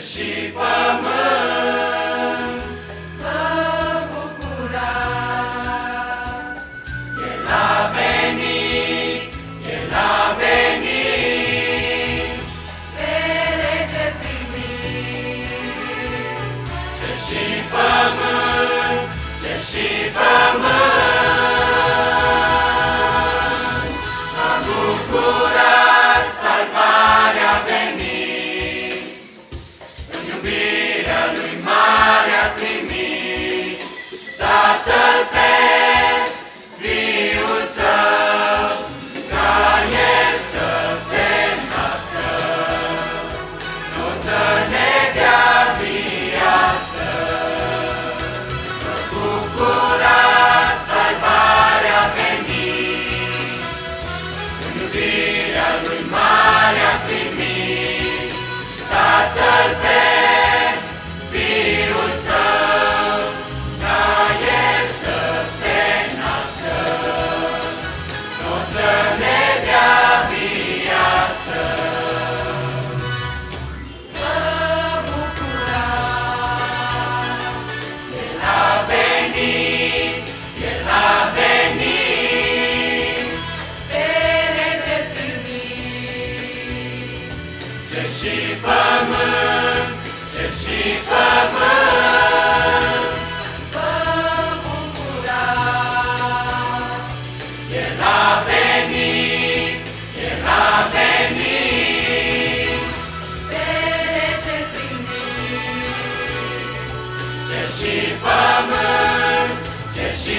și pământ, vă bucurați. El a venit, El a venit, pe rege primiți. Cer și pământ, cer și pământ, vă bucurați, salvarea a venit. În iubirea Lui mare a trimis Tatăl pe Fiul Său, ca El să se nască, nu să ne dea viață. Vă bucurați, salvarea a venit. În iubirea Lui mare a trimis Tatăl pe Fiul Său, ca El să se nască, nu să ne dea viață. Vă bucurați, El a venit, El a venit, pe rege trimis. Cer și pământ, cer și pământ, vă bucurați. El a venit, El a venit, pe rege trimis. Cer și pământ, cer și